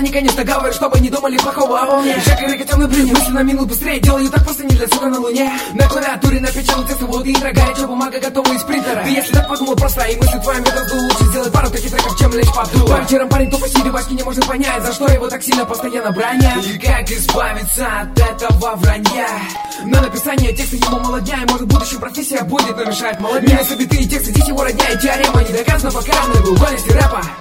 они, конечно, говорят, чтобы не думали плохого обо мне. Шаг и рэкет темный блин, мысли на минут быстрее. Делаю так просто не для сука на луне. На клавиатуре напечатал тексты, вот и горячая бумага готова из принтера. Ты если так подумал просто, и мысли твоим методу лучше сделать пару таких треков, чем лечь под дуло. По вечерам парень тупо сидит, башки не может понять, за что его так сильно постоянно бранят. И как избавиться от этого вранья? На написание текста ему молодня, и может в будущем профессия будет, но мешает молодня. Минусы биты и тексты, здесь его родня и теорема не доказана, пока на глубокости рэпа.